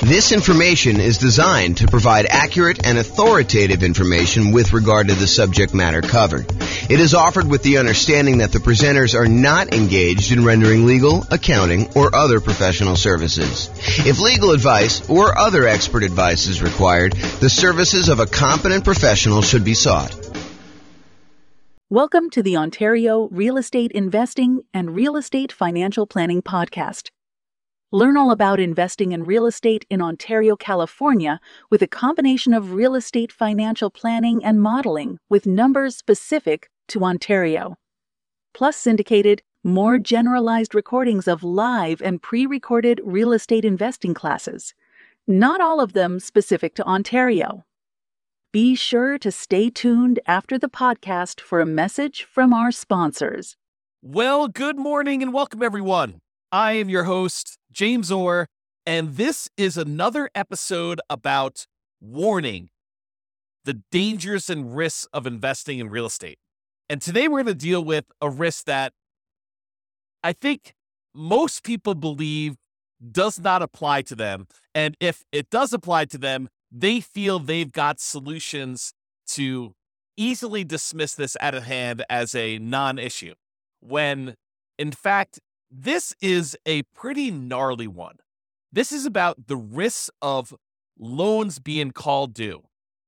This information is designed to provide accurate and authoritative information with regard to the subject matter covered. It is offered with the understanding that the presenters are not engaged in rendering legal, accounting, or other professional services. If legal advice or other expert advice is required, the services of a competent professional should be sought. Welcome to the Ontario Real Estate Investing and Real Estate Financial Planning Podcast. Learn all about investing in real estate in Ontario, California, with a combination of real estate financial planning and modeling with numbers specific to Ontario. Plus syndicated, more generalized recordings of live and pre-recorded real estate investing classes, not all of them specific to Ontario. Be sure to stay tuned after the podcast for a message from our sponsors. Well, good morning and welcome, everyone. I am your host, James Orr, and this is another episode about warning, the dangers and risks of investing in real estate. And today we're going to deal with a risk that I think most people believe does not apply to them. And if it does apply to them, they feel they've got solutions to easily dismiss this out of hand as a non-issue, when in fact, this is a pretty gnarly one. This is about the risks of loans being called due.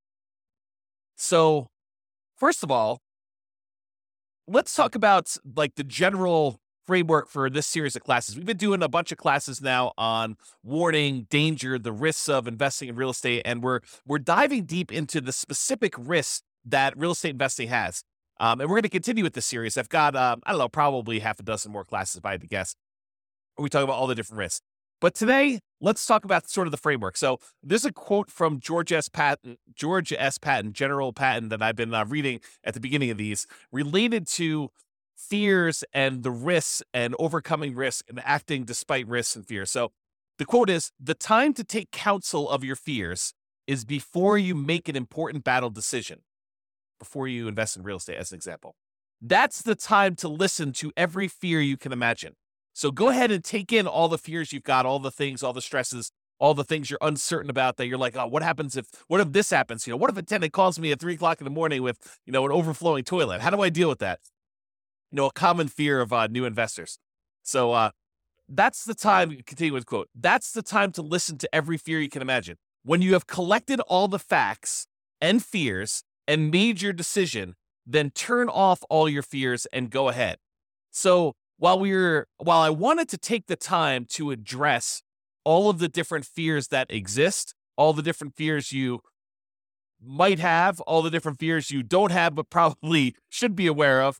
So, first of all, let's talk about like the general framework for this series of classes. We've been doing a bunch of classes now on warning, danger, the risks of investing in real estate, and we're diving deep into the specific risks that real estate investing has. And we're going to continue with this series. I've got, probably half a dozen more classes, if I had to guess. We talk about all the different risks. But today, let's talk about sort of the framework. So there's a quote from George S. Patton, General Patton, that I've been reading at the beginning of these, related to fears and the risks and overcoming risk and acting despite risks and fears. So the quote is, "The time to take counsel of your fears is before you make an important battle decision." Before you invest in real estate, as an example. That's the time to listen to every fear you can imagine. So go ahead and take in all the fears you've got, all the things, all the stresses, all the things you're uncertain about that you're like, oh, what if this happens? What if a tenant calls me at 3 o'clock in the morning with, an overflowing toilet? How do I deal with that? A common fear of new investors. So that's the time, continue with the quote, "That's the time to listen to every fear you can imagine. When you have collected all the facts and fears and made your decision, then turn off all your fears and go ahead." So while I wanted to take the time to address all of the different fears that exist, all the different fears you might have, all the different fears you don't have but probably should be aware of,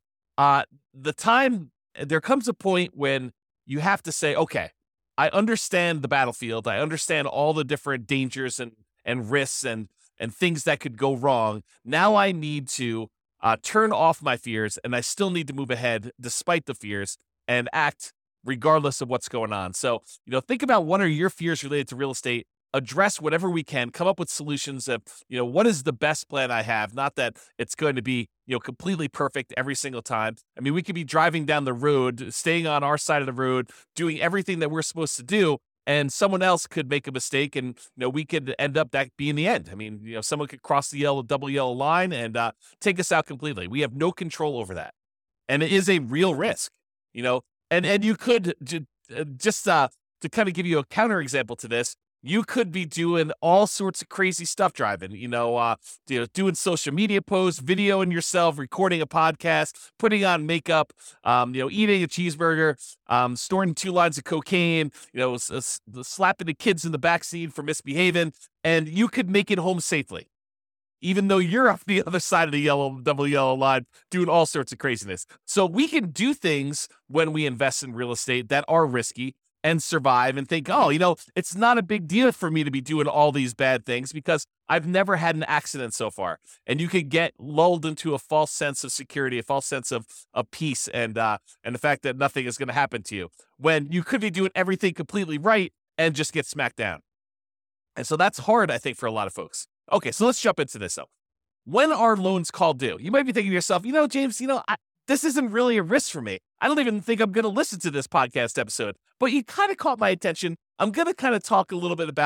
there comes a point when you have to say, okay, I understand the battlefield. I understand all the different dangers and risks and things that could go wrong. Now I need to turn off my fears, and I still need to move ahead despite the fears and act regardless of what's going on. So, think about what are your fears related to real estate, address whatever we can, come up with solutions of, what is the best plan I have? Not that it's going to be, completely perfect every single time. I mean, we could be driving down the road, staying on our side of the road, doing everything that we're supposed to do, and someone else could make a mistake, and we could end up that being the end. I mean, someone could cross the double yellow line and take us out completely. We have no control over that, and it is a real risk. And you could just to kind of give you a counter example to this, you could be doing all sorts of crazy stuff driving. Doing social media posts, videoing yourself, recording a podcast, putting on makeup, eating a cheeseburger, storing 2 lines of cocaine, slapping the kids in the backseat for misbehaving, and you could make it home safely, even though you're off the other side of the double yellow line doing all sorts of craziness. So we can do things when we invest in real estate that are risky and survive and think, it's not a big deal for me to be doing all these bad things because I've never had an accident so far. And you could get lulled into a false sense of security, a false sense of peace, and the fact that nothing is going to happen to you when you could be doing everything completely right and just get smacked down. And so that's hard, I think, for a lot of folks. Okay, so let's jump into this though. When are loans called due? You might be thinking to yourself, James, this isn't really a risk for me. I don't even think I'm going to listen to this podcast episode, but you kind of caught my attention. I'm going to kind of talk a little bit about it.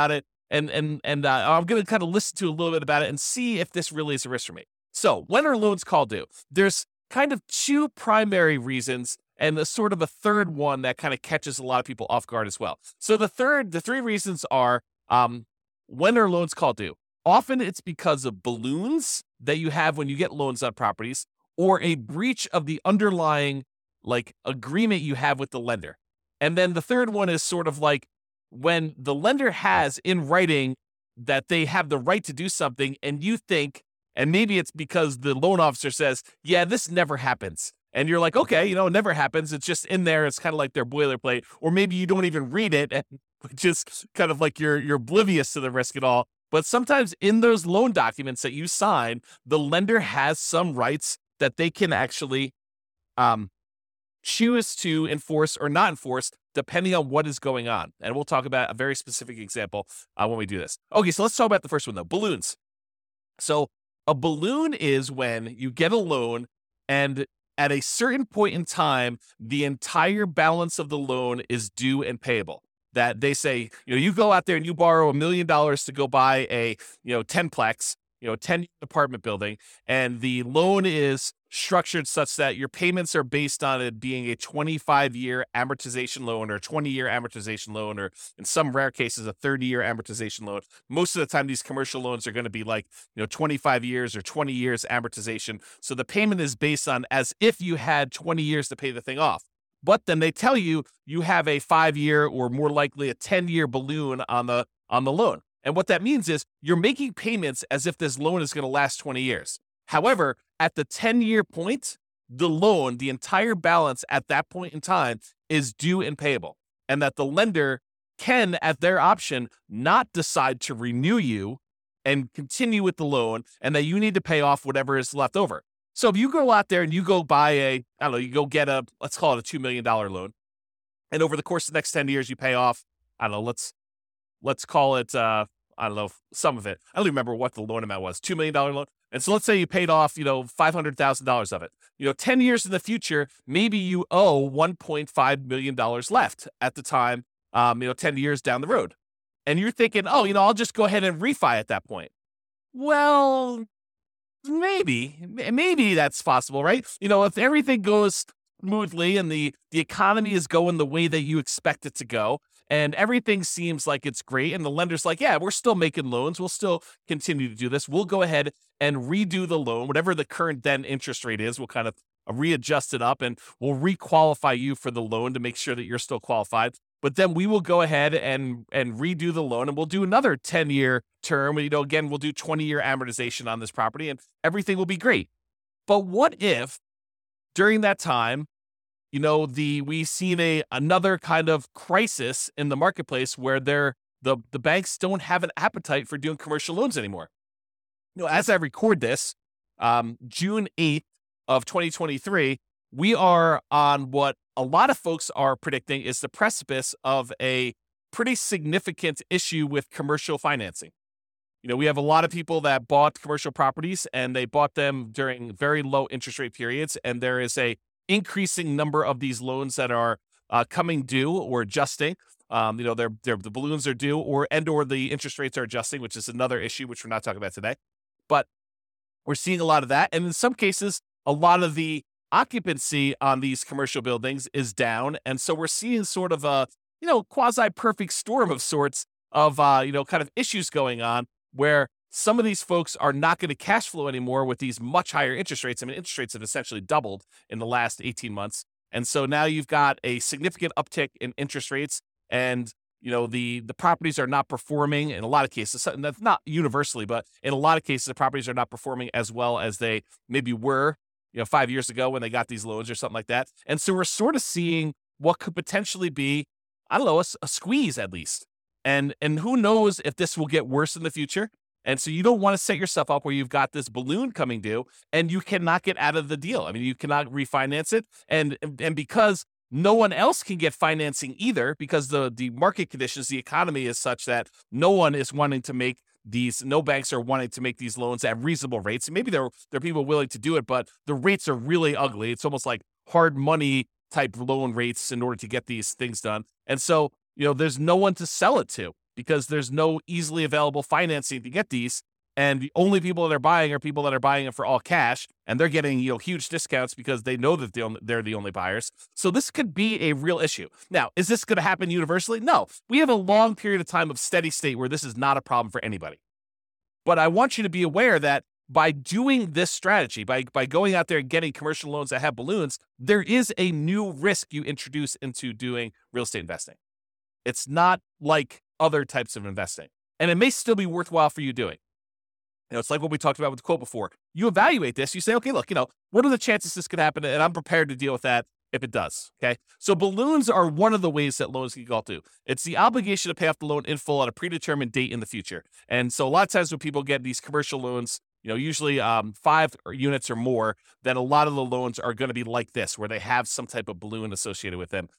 And I'm going to kind of listen to a little bit about it and see if this really is a risk for me. So when are loans called due? There's kind of two primary reasons and a sort of a third one that kind of catches a lot of people off guard as well. So the three reasons are, when are loans called due? Often it's because of balloons that you have when you get loans on properties, or a breach of the underlying agreement you have with the lender. And then the third one is sort of like when the lender has in writing that they have the right to do something, and you think, and maybe it's because the loan officer says, yeah, this never happens. And you're like, okay, it never happens. It's just in there. It's kind of like their boilerplate. Or maybe you don't even read it, and just kind of like you're oblivious to the risk at all. But sometimes in those loan documents that you sign, the lender has some rights that they can actually choose to enforce or not enforce depending on what is going on. And we'll talk about a very specific example when we do this. Okay, so let's talk about the first one though, balloons. So a balloon is when you get a loan and at a certain point in time, the entire balance of the loan is due and payable. That they say, you go out there and you borrow $1 million to go buy a, 10-plex, 10 apartment building, and the loan is structured such that your payments are based on it being a 25-year amortization loan or a 20-year amortization loan, or in some rare cases, a 30-year amortization loan. Most of the time, these commercial loans are going to be 25 years or 20 years amortization. So the payment is based on as if you had 20 years to pay the thing off. But then they tell you you have a 5-year or more likely a 10-year balloon on the loan. And what that means is you're making payments as if this loan is going to last 20 years. However, at the 10-year point, the loan, the entire balance at that point in time is due and payable. And that the lender can, at their option, not decide to renew you and continue with the loan, and that you need to pay off whatever is left over. So if you go out there and you go buy you go get let's call it a $2 million loan. And over the course of the next 10 years, you pay off, let's call it, some of it. I don't remember what the loan amount was, $2 million loan. And so let's say you paid off, $500,000 of it. 10 years in the future, maybe you owe $1.5 million left at the time, 10 years down the road. And you're thinking, I'll just go ahead and refi at that point. Well, maybe that's possible, right? If everything goes smoothly and the economy is going the way that you expect it to go, and everything seems like it's great, and the lender's like, yeah, we're still making loans, we'll still continue to do this, we'll go ahead and redo the loan, whatever the current then interest rate is, we'll kind of readjust it up, and we'll requalify you for the loan to make sure that you're still qualified. But then we will go ahead and redo the loan, and we'll do another 10-year term. Again, we'll do 20-year amortization on this property, and everything will be great. But what if during that time, we've seen another kind of crisis in the marketplace where the banks don't have an appetite for doing commercial loans anymore. As I record this, June 8th of 2023, we are on what a lot of folks are predicting is the precipice of a pretty significant issue with commercial financing. We have a lot of people that bought commercial properties, and they bought them during very low interest rate periods, and there is a increasing number of these loans that are coming due or adjusting. The balloons are due, or the interest rates are adjusting, which is another issue which we're not talking about today. But we're seeing a lot of that, and in some cases, a lot of the occupancy on these commercial buildings is down, and so we're seeing sort of a quasi-perfect storm of sorts of kind of issues going on where some of these folks are not going to cash flow anymore with these much higher interest rates. I mean, interest rates have essentially doubled in the last 18 months. And so now you've got a significant uptick in interest rates, and, the properties are not performing in a lot of cases. That's not universally, but in a lot of cases, the properties are not performing as well as they maybe were, 5 years ago when they got these loans or something like that. And so we're sort of seeing what could potentially be, a squeeze at least. And who knows if this will get worse in the future. And so you don't want to set yourself up where you've got this balloon coming due and you cannot get out of the deal. I mean, you cannot refinance it. And because no one else can get financing either, because the market conditions, the economy is such that no one is wanting to make no banks are wanting to make these loans at reasonable rates. And maybe there are people willing to do it, but the rates are really ugly. It's almost like hard money type loan rates in order to get these things done. And so, there's no one to sell it to because there's no easily available financing to get these. And the only people that are buying are people that are buying it for all cash, and they're getting huge discounts because they know that they're the only buyers. So this could be a real issue. Now, is this going to happen universally? No. We have a long period of time of steady state where this is not a problem for anybody. But I want you to be aware that by doing this strategy, by going out there and getting commercial loans that have balloons, there is a new risk you introduce into doing real estate investing. It's not like other types of investing, and it may still be worthwhile for you doing. It's like what we talked about with the quote before. You evaluate this. You say, okay, look, what are the chances this could happen? And I'm prepared to deal with that if it does. Okay. So balloons are one of the ways that loans can go to. It's the obligation to pay off the loan in full at a predetermined date in the future. And so a lot of times when people get these commercial loans, usually 5 units or more, then a lot of the loans are going to be like this, where they have some type of balloon associated with them.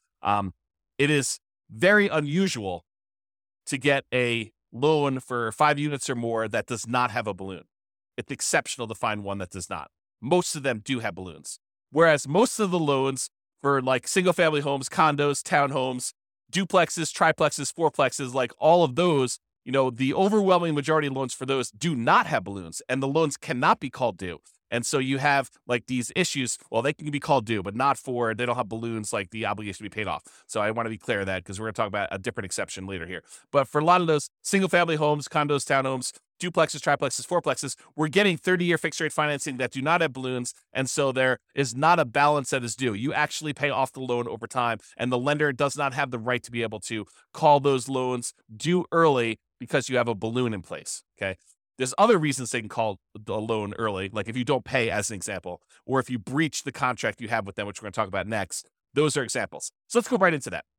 It is very unusual to get a loan for 5 units or more that does not have a balloon. It's exceptional to find one that does not. Most of them do have balloons. Whereas most of the loans for like single family homes, condos, townhomes, duplexes, triplexes, fourplexes, like all of those, the overwhelming majority of loans for those do not have balloons, and the loans cannot be called due. And so you have like these issues. Well, they can be called due, but they don't have balloons, like the obligation to be paid off. So I want to be clear of that, because we're going to talk about a different exception later here. But for a lot of those single family homes, condos, townhomes, duplexes, triplexes, fourplexes, we're getting 30-year fixed rate financing that do not have balloons. And so there is not a balance that is due. You actually pay off the loan over time, and the lender does not have the right to be able to call those loans due early because you have a balloon in place. Okay. There's other reasons they can call the loan early, like if you don't pay, as an example, or if you breach the contract you have with them, which we're going to talk about next. Those are examples. So let's go right into that.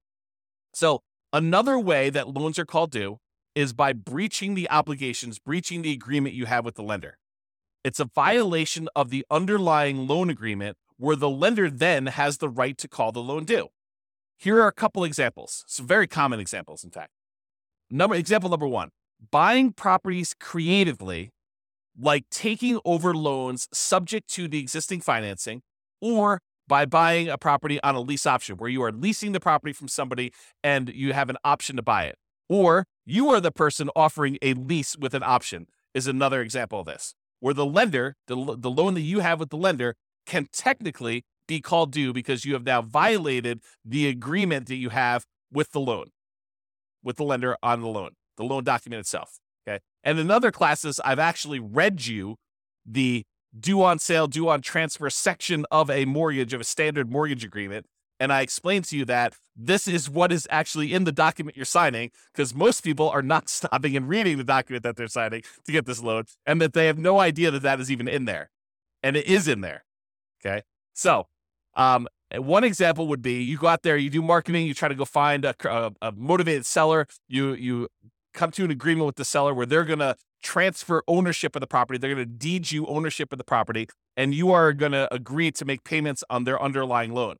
So another way that loans are called due is by breaching the obligations, breaching the agreement you have with the lender. It's a violation of the underlying loan agreement where the lender then has the right to call the loan due. Here are a couple examples, some very common examples, in fact. Example number 1. Buying properties creatively, like taking over loans subject to the existing financing, or by buying a property on a lease option, where you are leasing the property from somebody and you have an option to buy it. Or you are the person offering a lease with an option, is another example of this, where the lender, the loan that you have with the lender, can technically be called due because you have now violated the agreement that you have with the loan, with the lender on the loan document itself. Okay. And in other classes, I've actually read you the due on sale, due on transfer section of a mortgage, of a standard mortgage agreement. And I explained to you that this is what is actually in the document you're signing, because most people are not stopping and reading the document that they're signing to get this loan, and that they have no idea that that is even in there. And it is in there. Okay. So, one example would be you go out there, you do marketing, you try to go find a motivated seller, you come to an agreement with the seller where they're going to transfer ownership of the property. They're going to deed you ownership of the property, and you are going to agree to make payments on their underlying loan.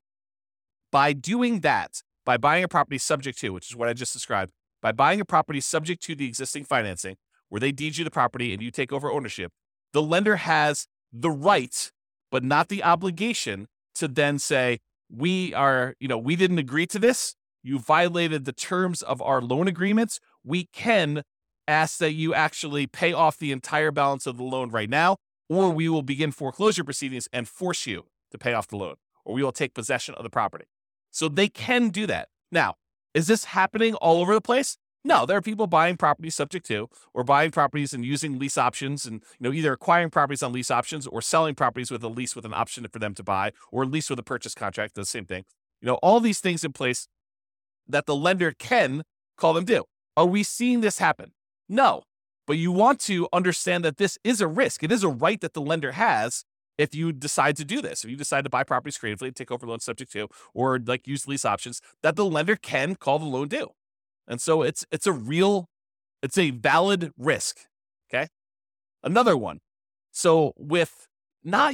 By doing that, by buying a property subject to, which is what I just described, by buying a property subject to the existing financing, where they deed you the property and you take over ownership, the lender has the right, but not the obligation, to then say, we didn't agree to this. You violated the terms of our loan agreements. We can ask that you actually pay off the entire balance of the loan right now, or we will begin foreclosure proceedings and force you to pay off the loan, or we will take possession of the property. So they can do that. Now, is this happening all over the place? No, there are people buying properties subject to, or buying properties and using lease options, and either acquiring properties on lease options or selling properties with a lease with an option for them to buy, or a lease with a purchase contract, the same thing. All these things in place that the lender can call them due. Are we seeing this happen? No, but you want to understand that this is a risk. It is a right that the lender has if you decide to do this. If you decide to buy properties creatively, take over loans subject to, or like use lease options, that the lender can call the loan due. And so it's a valid risk. Okay. Another one. So not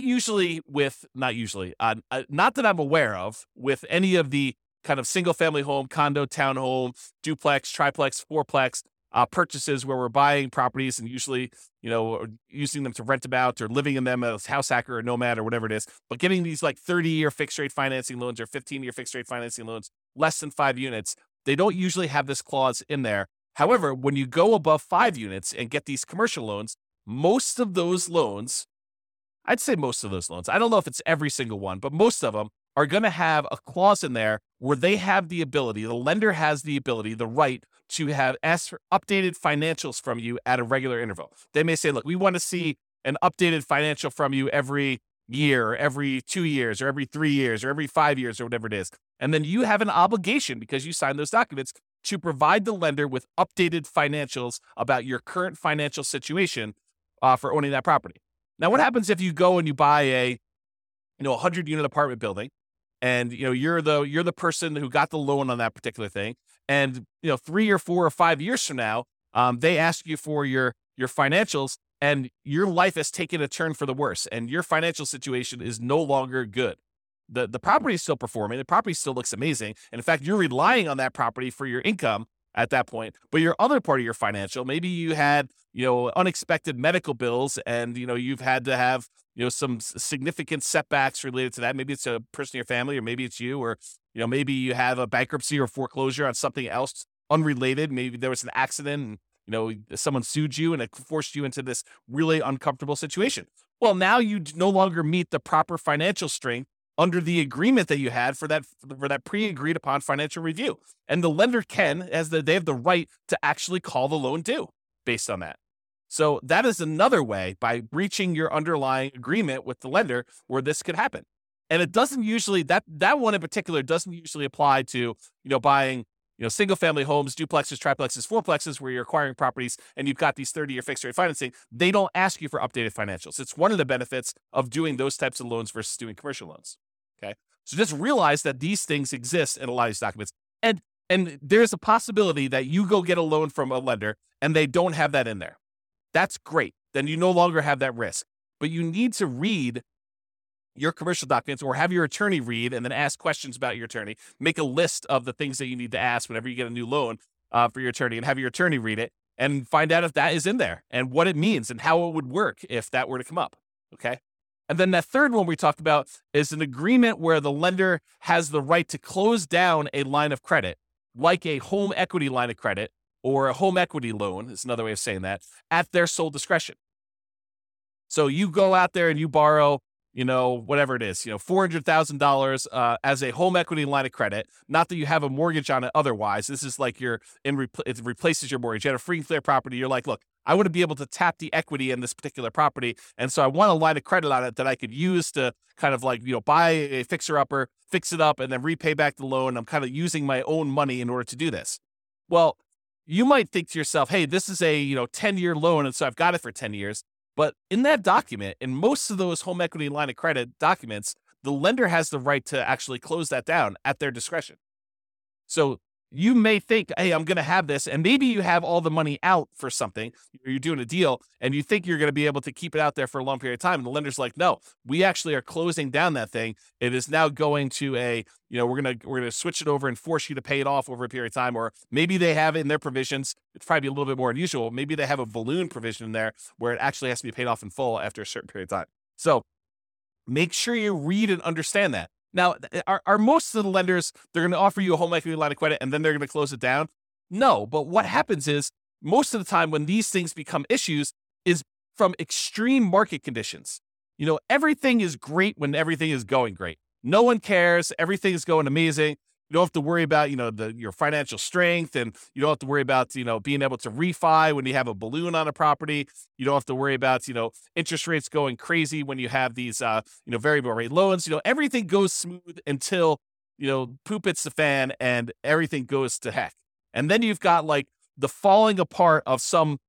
that I'm aware of, with any of the kind of single family home, condo, townhome, duplex, triplex, fourplex purchases where we're buying properties and usually, using them to rent them out or living in them as house hacker or nomad or whatever it is, but getting these like 30-year fixed rate financing loans or 15-year fixed rate financing loans, less than 5 units, they don't usually have this clause in there. However, when you go above 5 units and get these commercial loans, most of those loans, I'd say most of those loans, I don't know if it's every single one, but most of them are going to have a clause in there where they have the ability, the lender has the ability, the right to ask for updated financials from you at a regular interval. They may say, look, we want to see an updated financial from you every year, or every 2 years, or every 3 years, or every 5 years, or whatever it is. And then you have an obligation, because you signed those documents, to provide the lender with updated financials about your current financial situation for owning that property. Now, what happens if you go and you buy a 100-unit apartment building, and you're the person who got the loan on that particular thing, and 3 or 4 or 5 years from now, they ask you for your financials, and your life has taken a turn for the worse, and your financial situation is no longer good. The property is still performing. The property still looks amazing. And in fact, you're relying on that property for your income at that point. But your other part of your financial, maybe you had, unexpected medical bills, and, you've had to have, some significant setbacks related to that. Maybe it's a person in your family, or maybe it's you, or, maybe you have a bankruptcy or foreclosure on something else unrelated. Maybe there was an accident and, someone sued you and it forced you into this really uncomfortable situation. Well, now you no longer meet the proper financial strength under the agreement that you had for that pre-agreed upon financial review. And the lender they have the right to actually call the loan due based on that. So that is another way, by breaching your underlying agreement with the lender, where this could happen. And it doesn't usually, that one in particular doesn't usually apply to, buying, single family homes, duplexes, triplexes, fourplexes, where you're acquiring properties and you've got these 30-year fixed rate financing. They don't ask you for updated financials. It's one of the benefits of doing those types of loans versus doing commercial loans. Okay. So just realize that these things exist in a lot of these documents. And there's a possibility that you go get a loan from a lender and they don't have that in there. That's great. Then you no longer have that risk. But you need to read your commercial documents, or have your attorney read, and then ask questions about your attorney. Make a list of the things that you need to ask whenever you get a new loan for your attorney, and have your attorney read it and find out if that is in there and what it means and how it would work if that were to come up. Okay. And then that third one we talked about is an agreement where the lender has the right to close down a line of credit, like a home equity line of credit or a home equity loan, is another way of saying that, at their sole discretion. So you go out there and you borrow, whatever it is, $400,000 as a home equity line of credit. Not that you have a mortgage on it otherwise. This is like it replaces your mortgage. You had a free and clear property. You're like, look, I want to be able to tap the equity in this particular property. And so I want a line of credit on it that I could use to kind of like, buy a fixer-upper, fix it up, and then repay back the loan. I'm kind of using my own money in order to do this. Well, you might think to yourself, hey, this is a 10-year loan, and so I've got it for 10 years. But in that document, in most of those home equity line of credit documents, the lender has the right to actually close that down at their discretion. So you may think, hey, I'm going to have this, and maybe you have all the money out for something, or you're doing a deal, and you think you're going to be able to keep it out there for a long period of time. And the lender's like, no, we actually are closing down that thing. It is now going to we're going to switch it over and force you to pay it off over a period of time. Or maybe they have it in their provisions. It's probably a little bit more unusual. Maybe they have a balloon provision in there where it actually has to be paid off in full after a certain period of time. So make sure you read and understand that. Now, are most of the lenders, they're going to offer you a home equity line of credit and then they're going to close it down? No, but what happens is most of the time when these things become issues is from extreme market conditions. Everything is great when everything is going great. No one cares. Everything is going amazing. You don't have to worry about, your financial strength, and you don't have to worry about, being able to refi when you have a balloon on a property. You don't have to worry about, interest rates going crazy when you have these, variable rate loans. Everything goes smooth until, poop hits the fan and everything goes to heck. And then you've got like the falling apart of some,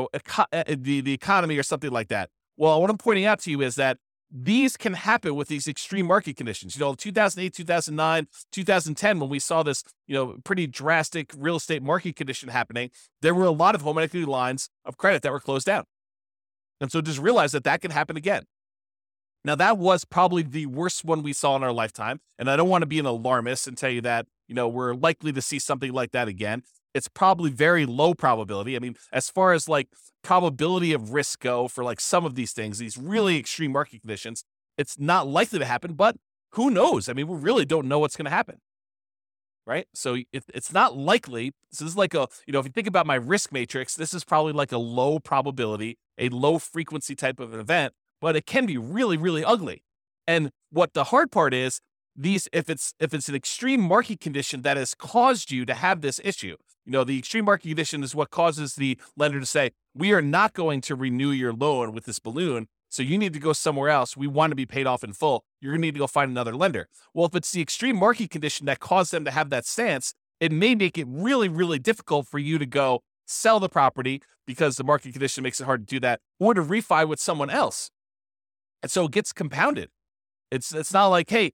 the economy or something like that. Well, what I'm pointing out to you is that these can happen with these extreme market conditions. 2008, 2009, 2010, when we saw this, pretty drastic real estate market condition happening, there were a lot of home equity lines of credit that were closed down. And so just realize that can happen again. Now, that was probably the worst one we saw in our lifetime. And I don't want to be an alarmist and tell you that, we're likely to see something like that again. It's probably very low probability. I mean, as far as like probability of risk go for like some of these things, these really extreme market conditions, it's not likely to happen, but who knows? I mean, we really don't know what's going to happen. right? So it's not likely. This is like if you think about my risk matrix, this is probably like a low probability, a low frequency type of an event, but it can be really, really ugly. And what the hard part is, if it's an extreme market condition that has caused you to have this issue, the extreme market condition is what causes the lender to say, we are not going to renew your loan with this balloon, so you need to go somewhere else. We want to be paid off in full. You're going to need to go find another lender. Well, if it's the extreme market condition that caused them to have that stance, it may make it really, really difficult for you to go sell the property because the market condition makes it hard to do that, or to refi with someone else. And so it gets compounded. It's not like, hey,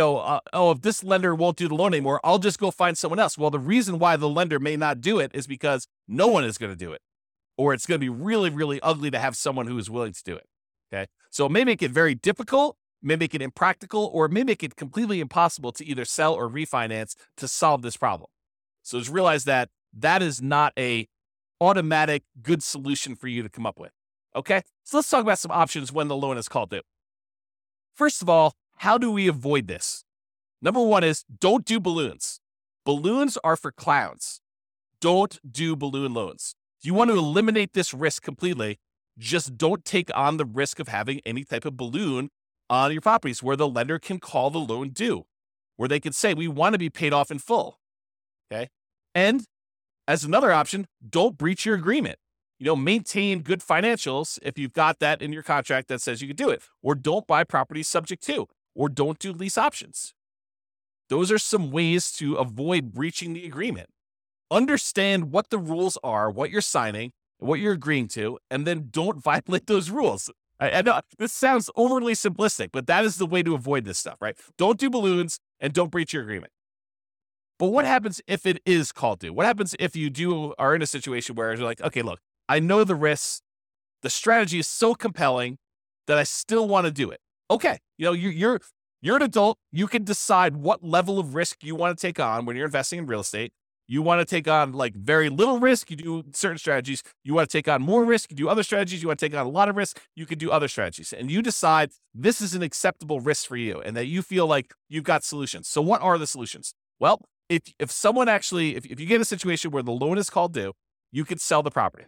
if this lender won't do the loan anymore, I'll just go find someone else. Well, the reason why the lender may not do it is because no one is going to do it, or it's going to be really, really ugly to have someone who is willing to do it. Okay. So it may make it very difficult, may make it impractical, or it may make it completely impossible to either sell or refinance to solve this problem. So just realize that is not a automatic good solution for you to come up with. Okay. So let's talk about some options when the loan is called due. First of all, how do we avoid this? Number one is don't do balloons. Balloons are for clowns. Don't do balloon loans. If you want to eliminate this risk completely, just don't take on the risk of having any type of balloon on your properties where the lender can call the loan due, where they can say, we want to be paid off in full. Okay. And as another option, don't breach your agreement. Maintain good financials if you've got that in your contract that says you can do it, or don't buy properties subject to, or don't do lease options. Those are some ways to avoid breaching the agreement. Understand what the rules are, what you're signing, what you're agreeing to, and then don't violate those rules. I know this sounds overly simplistic, but that is the way to avoid this stuff, right? Don't do balloons and don't breach your agreement. But what happens if it is called due? What happens if you are in a situation where you're like, okay, look, I know the risks. The strategy is so compelling that I still want to do it. Okay, you're an adult. You can decide what level of risk you want to take on when you're investing in real estate. You want to take on like very little risk, you do certain strategies. You want to take on more risk, you do other strategies. You want to take on a lot of risk, you can do other strategies. And you decide this is an acceptable risk for you and that you feel like you've got solutions. So what are the solutions? Well, if someone actually, if you get a situation where the loan is called due, you could sell the property.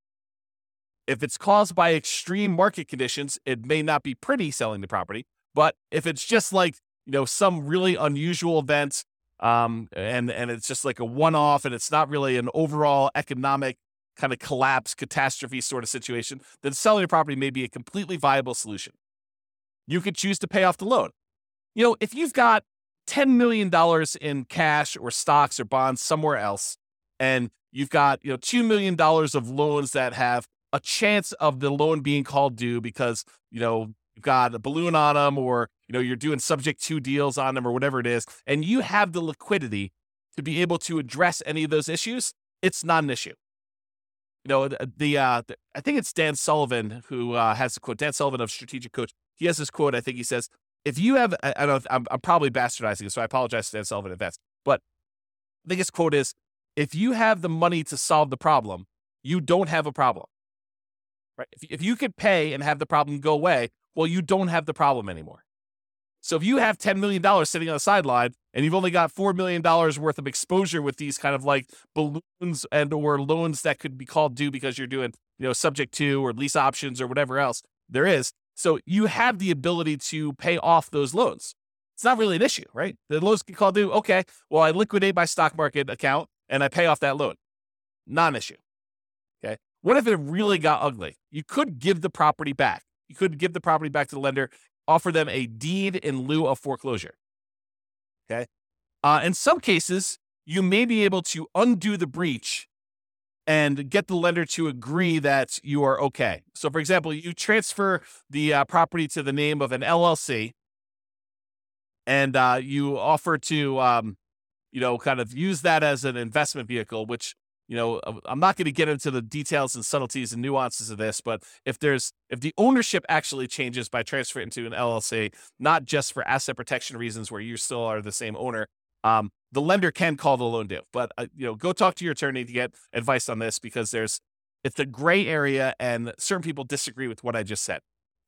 If it's caused by extreme market conditions, it may not be pretty selling the property. But if it's just like, some really unusual event, and it's just like a one-off and it's not really an overall economic kind of collapse, catastrophe sort of situation, then selling the property may be a completely viable solution. You could choose to pay off the loan. If you've got $10 million in cash or stocks or bonds somewhere else, and you've got, $2 million of loans that have a chance of the loan being called due because, you've got a balloon on them, or, you're doing subject to deals on them, or whatever it is, and you have the liquidity to be able to address any of those issues, it's not an issue. I think it's Dan Sullivan who has the quote, Dan Sullivan of Strategic Coach. He has this quote. I think he says, if you have, I don't know, I'm probably bastardizing it, so I apologize to Dan Sullivan in advance, but I think his quote is, if you have the money to solve the problem, you don't have a problem. Right? If you could pay and have the problem go away, well, you don't have the problem anymore. So if you have $10 million sitting on the sideline and you've only got $4 million worth of exposure with these kind of like balloons and or loans that could be called due because you're doing, subject to or lease options or whatever else there is. So you have the ability to pay off those loans. It's not really an issue, right? The loans get called due. Okay, well, I liquidate my stock market account and I pay off that loan. Non-issue. Okay. What if it really got ugly? You could give the property back. You could give the property back to the lender, offer them a deed in lieu of foreclosure. Okay. In some cases, you may be able to undo the breach and get the lender to agree that you are okay. So, for example, you transfer the property to the name of an LLC, and you offer to, kind of use that as an investment vehicle, which, I'm not going to get into the details and subtleties and nuances of this, but if the ownership actually changes by transferring into an LLC, not just for asset protection reasons where you still are the same owner, the lender can call the loan due. But, go talk to your attorney to get advice on this, because it's a gray area and certain people disagree with what I just said. Okay.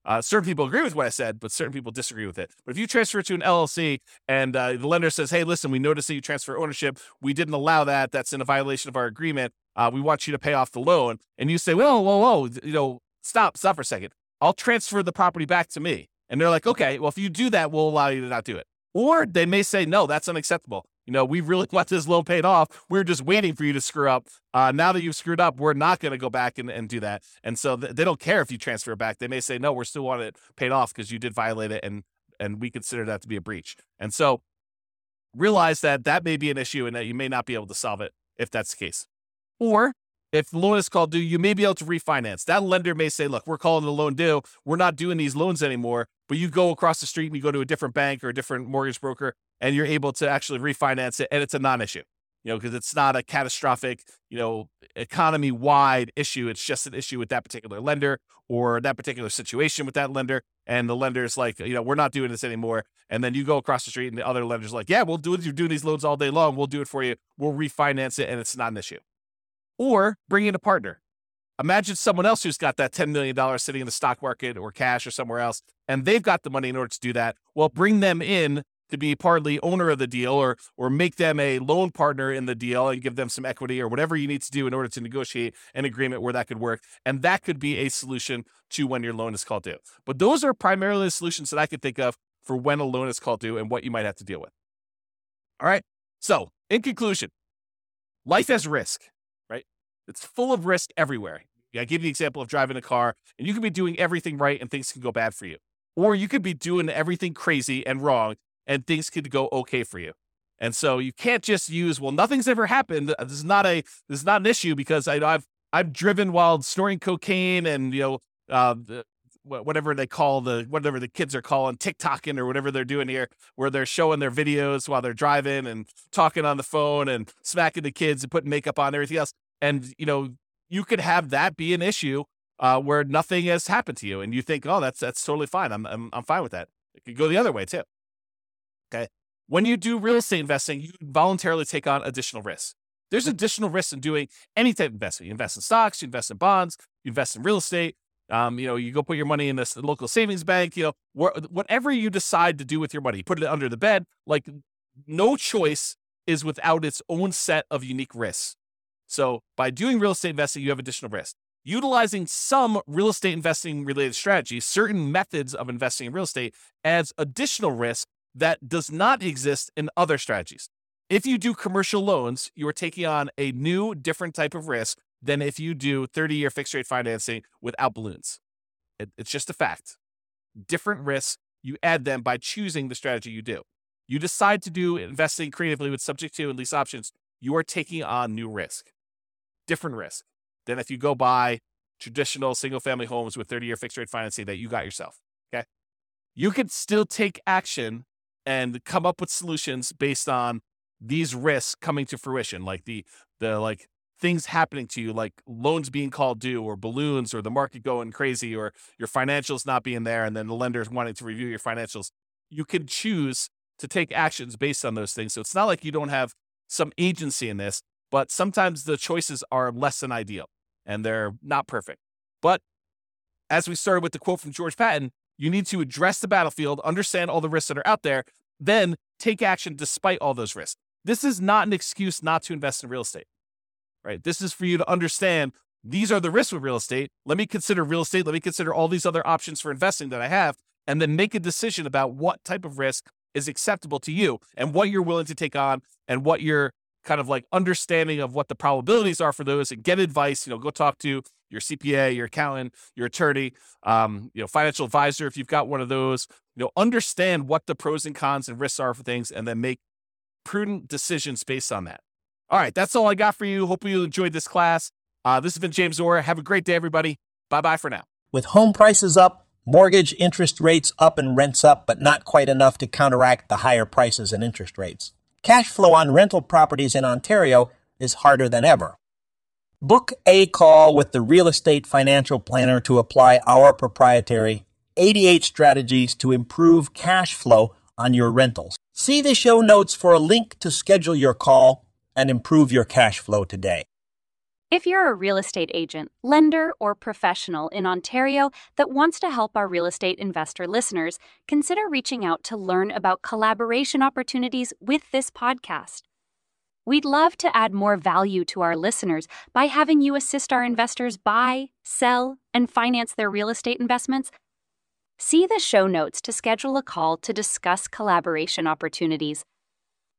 Certain people agree with what I said, but certain people disagree with it. But if you transfer it to an LLC and the lender says, hey, listen, we noticed that you transfer ownership. We didn't allow that. That's in a violation of our agreement. We want you to pay off the loan. And you say, whoa, stop for a second. I'll transfer the property back to me. And they're like, okay, well, if you do that, we'll allow you to not do it. Or they may say, no, that's unacceptable. We really want this loan paid off. We're just waiting for you to screw up. Now that you've screwed up, we're not going to go back and do that. And so they don't care if you transfer it back. They may say, no, we're still want it paid off because you did violate it, and we consider that to be a breach. And so realize that may be an issue and that you may not be able to solve it if that's the case. Or if the loan is called due, you may be able to refinance. That lender may say, look, we're calling the loan due. We're not doing these loans anymore. But you go across the street and you go to a different bank or a different mortgage broker, and you're able to actually refinance it. And it's a non-issue, because it's not a catastrophic, economy-wide issue. It's just an issue with that particular lender or that particular situation with that lender. And the lender's like, we're not doing this anymore. And then you go across the street and the other lender's like, yeah, we'll do it. You're doing these loans all day long. We'll do it for you. We'll refinance it. And it's not an issue. Or bring in a partner. Imagine someone else who's got that $10 million sitting in the stock market or cash or somewhere else, and they've got the money in order to do that. Well, bring them in to be partly owner of the deal or make them a loan partner in the deal and give them some equity or whatever you need to do in order to negotiate an agreement where that could work. And that could be a solution to when your loan is called due. But those are primarily the solutions that I could think of for when a loan is called due and what you might have to deal with. All right. So in conclusion, life has risk, right? It's full of risk everywhere. I give you the example of driving a car, and you could be doing everything right and things can go bad for you. Or you could be doing everything crazy and wrong and things could go okay for you. And so you can't just use, well, nothing's ever happened. This is not an issue because I've driven while snorting cocaine and whatever the kids are calling TikToking or whatever they're doing here, where they're showing their videos while they're driving and talking on the phone and smacking the kids and putting makeup on and everything else. And you could have that be an issue where nothing has happened to you, and you think, oh, that's totally fine. I'm fine with that. It could go the other way too. Okay. When you do real estate investing, you voluntarily take on additional risks. There's additional risks in doing any type of investment. You invest in stocks, you invest in bonds, you invest in real estate. You go put your money in this local savings bank. Whatever you decide to do with your money, you put it under the bed. Like, no choice is without its own set of unique risks. So by doing real estate investing, you have additional risk. Utilizing some real estate investing related strategies, certain methods of investing in real estate, adds additional risk that does not exist in other strategies. If you do commercial loans, you are taking on a new, different type of risk than if you do 30-year fixed rate financing without balloons. It's just a fact. Different risks, you add them by choosing the strategy you do. You decide to do investing creatively with subject to and lease options, you are taking on new risk. Different risk than if you go buy traditional single-family homes with 30-year fixed rate financing that you got yourself. Okay, you could still take action and come up with solutions based on these risks coming to fruition, like the things happening to you, like loans being called due, or balloons, or the market going crazy, or your financials not being there, and then the lenders wanting to review your financials. You can choose to take actions based on those things. So it's not like you don't have some agency in this. But sometimes the choices are less than ideal and they're not perfect. But as we started with the quote from George Patton, you need to address the battlefield, understand all the risks that are out there, then take action despite all those risks. This is not an excuse not to invest in real estate, right? This is for you to understand these are the risks with real estate. Let me consider real estate. Let me consider all these other options for investing that I have, and then make a decision about what type of risk is acceptable to you and what you're willing to take on and what you're kind of like understanding of what the probabilities are for those, and get advice. Go talk to your CPA, your accountant, your attorney, financial advisor if you've got one of those. Understand what the pros and cons and risks are for things, and then make prudent decisions based on that. All right, that's all I got for you. Hope you enjoyed this class. This has been James Orr. Have a great day, everybody. Bye-bye for now. With home prices up, mortgage interest rates up, and rents up, but not quite enough to counteract the higher prices and interest rates, cash flow on rental properties in Ontario is harder than ever. Book a call with the Real Estate Financial Planner to apply our proprietary 88 strategies to improve cash flow on your rentals. See the show notes for a link to schedule your call and improve your cash flow today. If you're a real estate agent, lender, or professional in Ontario that wants to help our real estate investor listeners, consider reaching out to learn about collaboration opportunities with this podcast. We'd love to add more value to our listeners by having you assist our investors buy, sell, and finance their real estate investments. See the show notes to schedule a call to discuss collaboration opportunities.